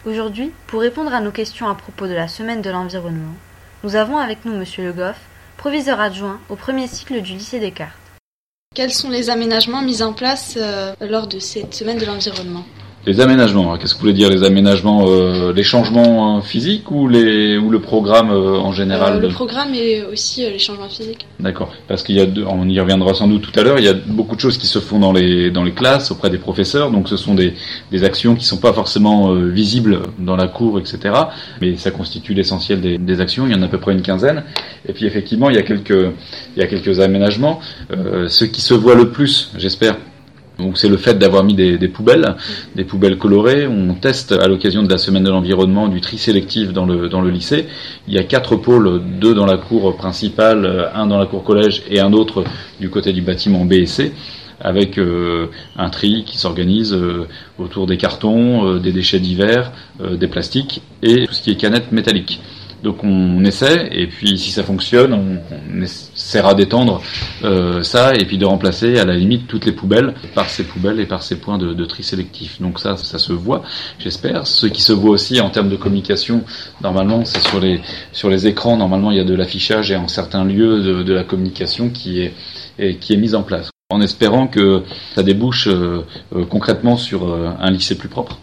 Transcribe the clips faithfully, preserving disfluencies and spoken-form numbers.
Aujourd'hui, pour répondre à nos questions à propos de la semaine de l'environnement, nous avons avec nous Monsieur Le Goff, proviseur adjoint au premier cycle du lycée Descartes. Quels sont les aménagements mis en place euh, lors de cette semaine de l'environnement ? Les aménagements, qu'est-ce que vous voulez dire les aménagements, euh, les changements euh, physiques ou les ou le programme euh, en général euh, de... Le programme et aussi euh, les changements physiques. D'accord, parce qu'il y a deux, on y reviendra sans doute tout à l'heure, il y a beaucoup de choses qui se font dans les dans les classes auprès des professeurs, donc ce sont des des actions qui sont pas forcément euh, visibles dans la cour, et cetera. Mais ça constitue l'essentiel des, des actions. Il y en a à peu près une quinzaine. Et puis effectivement, il y a quelques il y a quelques aménagements. Euh, ce qui se voit le plus, j'espère. Donc c'est le fait d'avoir mis des, des poubelles, des poubelles colorées. On teste à l'occasion de la semaine de l'environnement du tri sélectif dans le dans le lycée. Il y a quatre pôles, deux dans la cour principale, un dans la cour collège et un autre du côté du bâtiment B et C, avec euh, un tri qui s'organise euh, autour des cartons, euh, des déchets divers, euh, des plastiques et tout ce qui est canettes métalliques. Donc on essaie, et puis si ça fonctionne, on, on essaiera d'étendre euh, ça, et puis de remplacer à la limite toutes les poubelles par ces poubelles et par ces points de, de tri sélectif. Donc ça, ça se voit, j'espère. Ce qui se voit aussi en termes de communication, normalement, c'est sur les sur les écrans. Normalement, il y a de l'affichage et en certains lieux de, de la communication qui est et, qui est mise en place, en espérant que ça débouche euh, euh, concrètement sur euh, un lycée plus propre.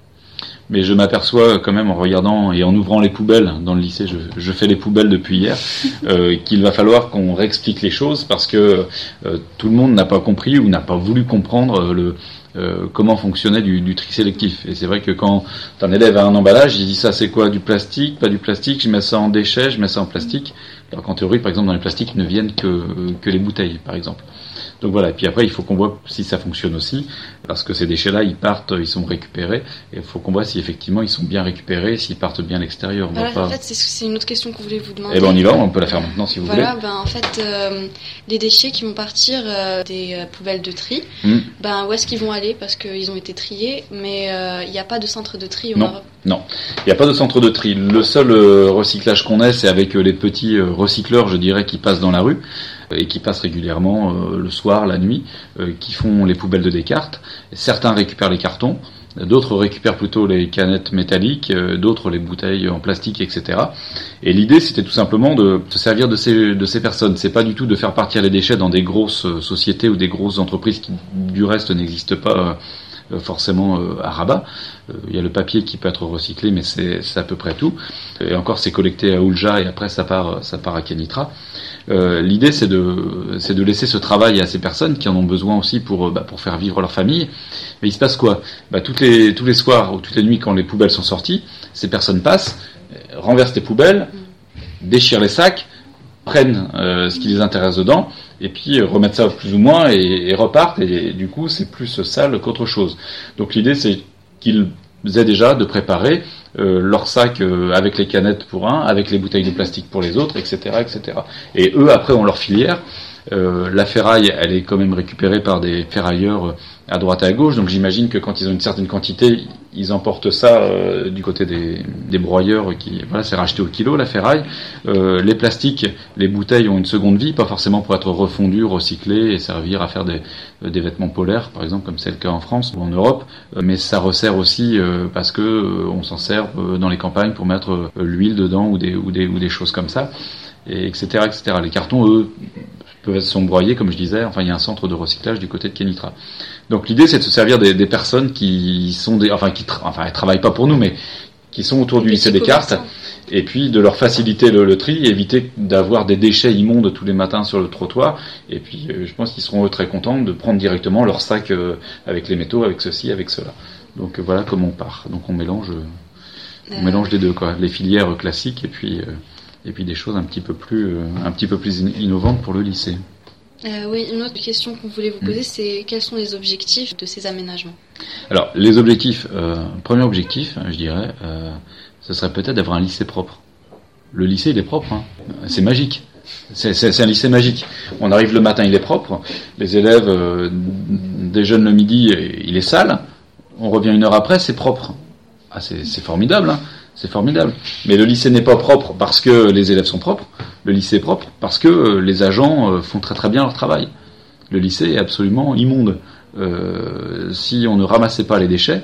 Mais je m'aperçois quand même en regardant et en ouvrant les poubelles dans le lycée, je, je fais les poubelles depuis hier, euh, qu'il va falloir qu'on réexplique les choses parce que euh, tout le monde n'a pas compris ou n'a pas voulu comprendre le euh, comment fonctionnait du, du tri sélectif. Et c'est vrai que quand un élève a un emballage, il dit ça c'est quoi, du plastique, pas du plastique, je mets ça en déchets, je mets ça en plastique. Alors qu'en théorie, par exemple, dans les plastiques ne viennent que, que les bouteilles, par exemple. Donc voilà, et puis après il faut qu'on voit si ça fonctionne aussi, parce que ces déchets-là, ils partent, ils sont récupérés, et il faut qu'on voit si effectivement ils sont bien récupérés, s'ils partent bien à l'extérieur. Voilà, pas... En fait, c'est, c'est une autre question qu'on voulait vous demander. Eh ben on y va, on peut la faire maintenant si vous voilà, voulez. Voilà, ben en fait, euh, les déchets qui vont partir euh, des euh, poubelles de tri, mmh. ben où est-ce qu'ils vont aller ? Parce qu'ils ont été triés, mais il euh, n'y a pas de centre de tri au non. Maroc. Non, il n'y a pas de centre de tri. Le seul euh, recyclage qu'on ait, c'est avec euh, les petits euh, recycleurs, je dirais, qui passent dans la rue et qui passent régulièrement euh, le soir, la nuit, euh, qui font les poubelles de Descartes. Certains récupèrent les cartons, d'autres récupèrent plutôt les canettes métalliques, euh, d'autres les bouteilles en plastique, et cetera. Et l'idée, c'était tout simplement de se servir de ces de ces personnes. C'est pas du tout de faire partir les déchets dans des grosses euh, sociétés ou des grosses entreprises qui, du reste, n'existent pas euh, forcément euh, à Rabat. Il y a le papier qui peut être recyclé, mais c'est, c'est à peu près tout. Et encore, c'est collecté à Oulja et après ça part, ça part à Kenitra. Euh, l'idée, c'est de, c'est de laisser ce travail à ces personnes qui en ont besoin aussi pour, bah, pour faire vivre leur famille. Mais il se passe quoi ? Bah, toutes les, tous les soirs ou toutes les nuits, quand les poubelles sont sorties, ces personnes passent, renversent les poubelles, déchirent les sacs, prennent euh, ce qui les intéresse dedans, et puis euh, remettent ça plus ou moins et, et repartent. Et, et du coup, c'est plus sale qu'autre chose. Donc l'idée, c'est qu'ils aient déjà de préparer euh, leur sac euh, avec les canettes pour un, avec les bouteilles de plastique pour les autres, et cetera, et cetera. Et eux, après, ont leur filière. Euh, la ferraille, elle est quand même récupérée par des ferrailleurs à droite et à gauche, donc j'imagine que quand ils ont une certaine quantité, ils emportent ça euh, du côté des, des broyeurs qui, voilà, c'est racheté au kilo la ferraille. Euh, les plastiques, les bouteilles ont une seconde vie, pas forcément pour être refondues, recyclées et servir à faire des, euh, des vêtements polaires, par exemple, comme c'est le cas en France ou en Europe, euh, mais ça resserre aussi euh, parce que euh, on s'en sert euh, dans les campagnes pour mettre euh, l'huile dedans ou des, ou des, ou des choses comme ça, et etc., et cetera. Les cartons, eux, peuvent être sont broyés, comme je disais. Enfin, il y a un centre de recyclage du côté de Kenitra. Donc l'idée, c'est de se servir des, des personnes qui sont des, enfin, qui, tra- enfin, elles travaillent pas pour nous, mais qui sont autour du lycée Descartes, et puis de leur faciliter le, le tri, éviter d'avoir des déchets immondes tous les matins sur le trottoir. Et puis, euh, je pense qu'ils seront eux, très contents de prendre directement leur sac euh, avec les métaux, avec ceci, avec cela. Donc euh, voilà comment on part. Donc on mélange, euh, on mélange les deux, quoi, les filières classiques et puis. Euh, et puis des choses un petit peu plus, euh, un petit peu plus innovantes pour le lycée. Euh, oui, une autre question qu'on voulait vous poser, mmh. c'est quels sont les objectifs de ces aménagements ? Alors, les objectifs, euh, premier objectif, je dirais, euh, ce serait peut-être d'avoir un lycée propre. Le lycée, il est propre, hein. C'est magique. C'est, c'est, c'est un lycée magique. On arrive le matin, il est propre. Les élèves euh, déjeunent le midi, il est sale. On revient une heure après, c'est propre. Ah, c'est, c'est formidable, hein. C'est formidable. Mais le lycée n'est pas propre parce que les élèves sont propres. Le lycée est propre parce que les agents font très très bien leur travail. Le lycée est absolument immonde. Euh, si on ne ramassait pas les déchets,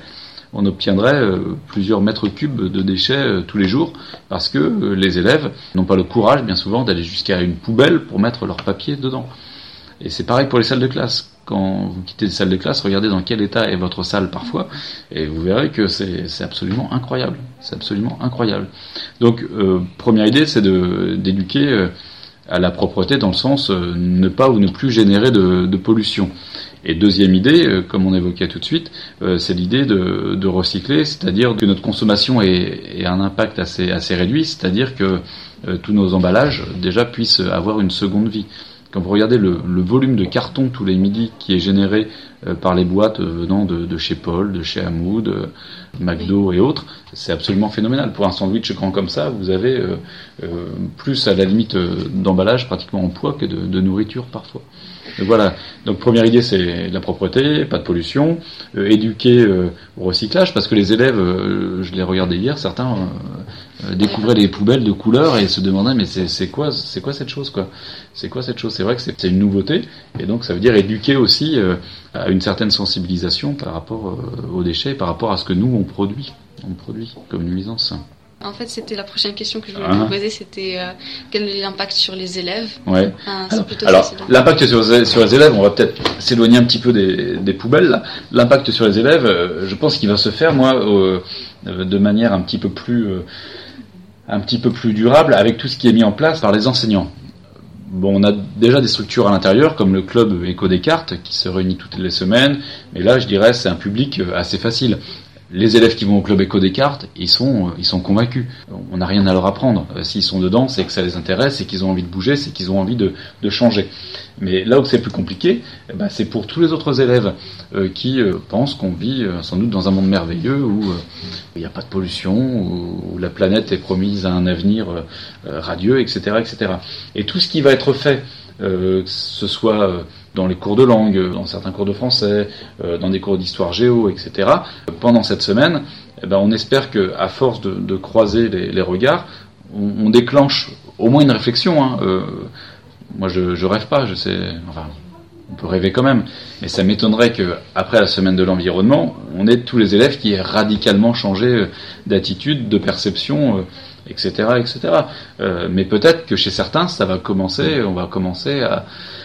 on obtiendrait euh, plusieurs mètres cubes de déchets euh, tous les jours, parce que euh, les élèves n'ont pas le courage, bien souvent, d'aller jusqu'à une poubelle pour mettre leur papier dedans. Et c'est pareil pour les salles de classe. Quand vous quittez les salles de classe, regardez dans quel état est votre salle parfois, et vous verrez que c'est, c'est absolument incroyable. C'est absolument incroyable. Donc, euh, première idée, c'est de, d'éduquer euh, à la propreté dans le sens euh, ne pas ou ne plus générer de, de pollution. Et deuxième idée, euh, comme on évoquait tout de suite, euh, c'est l'idée de, de recycler, c'est-à-dire que notre consommation ait, ait un impact assez, assez réduit, c'est-à-dire que euh, tous nos emballages déjà puissent avoir une seconde vie. Quand vous regardez le, le volume de carton tous les midis qui est généré euh, par les boîtes venant de, de chez Paul, de chez Hamoud, de McDo et autres, c'est absolument phénoménal. Pour un sandwich grand comme ça, vous avez euh, euh, plus à la limite euh, d'emballage pratiquement en poids que de, de nourriture parfois. Donc voilà. Donc première idée, c'est la propreté, pas de pollution, euh, éduquer euh, au recyclage, parce que les élèves, euh, je les regardais hier, certains euh, euh, découvraient les poubelles de couleur et se demandaient mais c'est, c'est quoi, c'est quoi cette chose quoi C'est quoi cette chose C'est vrai que c'est, c'est une nouveauté, et donc ça veut dire éduquer aussi euh, à une certaine sensibilisation par rapport euh, aux déchets, par rapport à ce que nous on produit, on produit comme nuisance. En fait, c'était la prochaine question que je voulais ah. vous poser, c'était euh, quel est l'impact sur les élèves. Ouais. Enfin, alors, alors l'impact sur, sur les élèves, on va peut-être s'éloigner un petit peu des, des poubelles. Là. L'impact sur les élèves, euh, je pense qu'il va se faire, moi, euh, de manière un petit peu plus, euh, un petit peu plus durable, avec tout ce qui est mis en place par les enseignants. Bon, on a déjà des structures à l'intérieur, comme le club Éco Descartes, qui se réunit toutes les semaines, mais là, je dirais, c'est un public assez facile. Les élèves qui vont au club Éco Descartes, ils sont, ils sont convaincus. On n'a rien à leur apprendre. S'ils sont dedans, c'est que ça les intéresse, c'est qu'ils ont envie de bouger, c'est qu'ils ont envie de, de changer. Mais là où c'est plus compliqué, eh ben, c'est pour tous les autres élèves euh, qui euh, pensent qu'on vit euh, sans doute dans un monde merveilleux où euh, il n'y a pas de pollution, où, où la planète est promise à un avenir euh, radieux, et cetera, et cetera. Et tout ce qui va être fait, euh, que ce soit euh, dans les cours de langue, dans certains cours de français, euh, dans des cours d'histoire géo, et cetera. Pendant cette semaine, eh ben, on espère que, à force de, de croiser les, les regards, on, on déclenche au moins une réflexion. Hein. Euh, moi, je, je rêve pas, je sais. Enfin, on peut rêver quand même, mais ça m'étonnerait que, après la semaine de l'environnement, on ait tous les élèves qui aient radicalement changé d'attitude, de perception, euh, et cetera, et cetera. Euh, mais peut-être que chez certains, ça va commencer, on va commencer à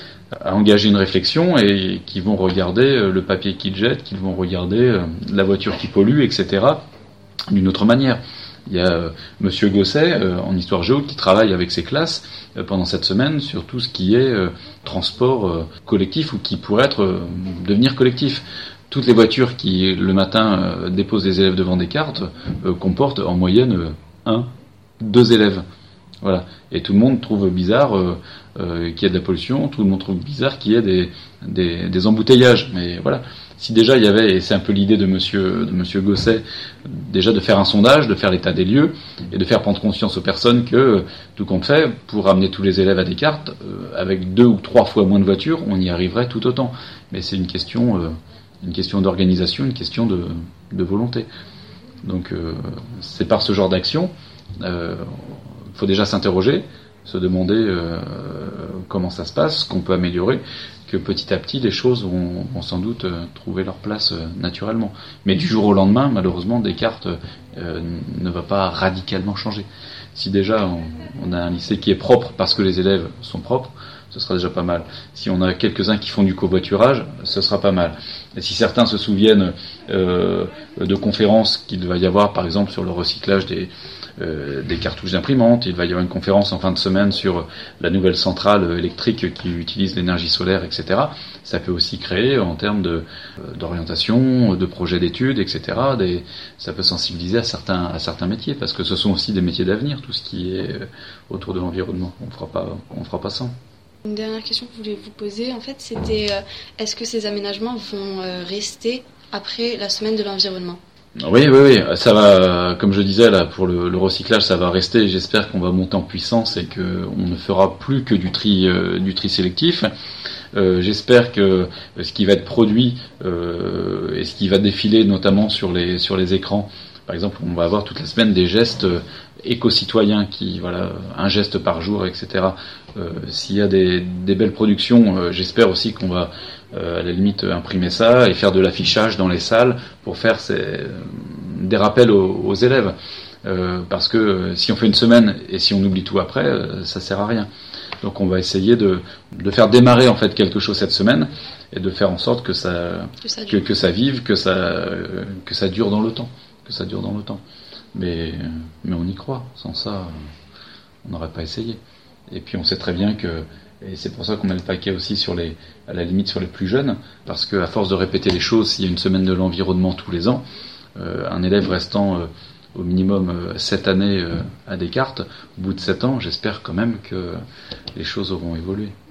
à engager une réflexion et qui vont regarder le papier qu'ils jettent, qu'ils vont regarder la voiture qui pollue, et cetera d'une autre manière. Il y a euh, Monsieur Gosset, euh, en histoire géo, qui travaille avec ses classes euh, pendant cette semaine sur tout ce qui est euh, transport euh, collectif ou qui pourrait être euh, devenir collectif. Toutes les voitures qui, le matin, euh, déposent les élèves devant Descartes euh, comportent en moyenne euh, un, deux élèves. Voilà. Et tout le monde trouve bizarre euh, euh, qu'il y ait de la pollution, tout le monde trouve bizarre qu'il y ait des, des, des embouteillages. Mais voilà, si déjà il y avait, et c'est un peu l'idée de monsieur, de monsieur Gosset, déjà de faire un sondage, de faire l'état des lieux, et de faire prendre conscience aux personnes que, tout compte fait, pour amener tous les élèves à Descartes, euh, avec deux ou trois fois moins de voitures, on y arriverait tout autant. Mais c'est une question, euh, une question d'organisation, une question de, de volonté. Donc euh, c'est par ce genre d'action... Euh, il faut déjà s'interroger, se demander euh, comment ça se passe, ce qu'on peut améliorer, que petit à petit les choses vont, vont sans doute euh, trouver leur place euh, naturellement. Mais du jour au lendemain, malheureusement, Descartes euh, ne va pas radicalement changer. Si déjà on, on a un lycée qui est propre parce que les élèves sont propres, ce sera déjà pas mal. Si on a quelques-uns qui font du covoiturage, ce sera pas mal. Et si certains se souviennent euh, de conférences qu'il va y avoir, par exemple, sur le recyclage des Euh, des cartouches d'imprimantes, il va y avoir une conférence en fin de semaine sur la nouvelle centrale électrique qui utilise l'énergie solaire, et cetera. Ça peut aussi créer, en termes de, euh, d'orientation, de projets d'études, et cetera, des, ça peut sensibiliser à certains, à certains métiers, parce que ce sont aussi des métiers d'avenir, tout ce qui est euh, autour de l'environnement. On fera pas, on fera pas sans. Une dernière question que je voulais vous poser, en fait, c'était euh, est-ce que ces aménagements vont euh, rester après la semaine de l'environnement ? Oui, oui, oui, ça va, comme je disais, là, pour le, le recyclage, ça va rester. J'espère qu'on va monter en puissance et qu'on ne fera plus que du tri, euh, du tri sélectif. Euh, j'espère que ce qui va être produit euh, et ce qui va défiler, notamment sur les, sur les écrans, par exemple, on va avoir toute la semaine des gestes éco-citoyens qui, voilà, un geste par jour, et cetera. Euh, s'il y a des, des belles productions, euh, j'espère aussi qu'on va euh, à la limite imprimer ça et faire de l'affichage dans les salles pour faire ces, des rappels aux, aux élèves. Euh, parce que euh, si on fait une semaine et si on oublie tout après, euh, ça sert à rien. Donc on va essayer de, de faire démarrer en fait quelque chose cette semaine et de faire en sorte que ça, que ça, que, que ça vive, que ça, euh, que ça dure dans le temps, que ça dure dans le temps. Mais, mais on y croit. Sans ça, on n'aurait pas essayé. Et puis on sait très bien que, et c'est pour ça qu'on met le paquet aussi sur les, à la limite sur les plus jeunes, parce qu'à force de répéter les choses, s'il y a une semaine de l'environnement tous les ans, euh, un élève restant euh, au minimum sept années à Descartes, au bout de sept ans, j'espère quand même que les choses auront évolué.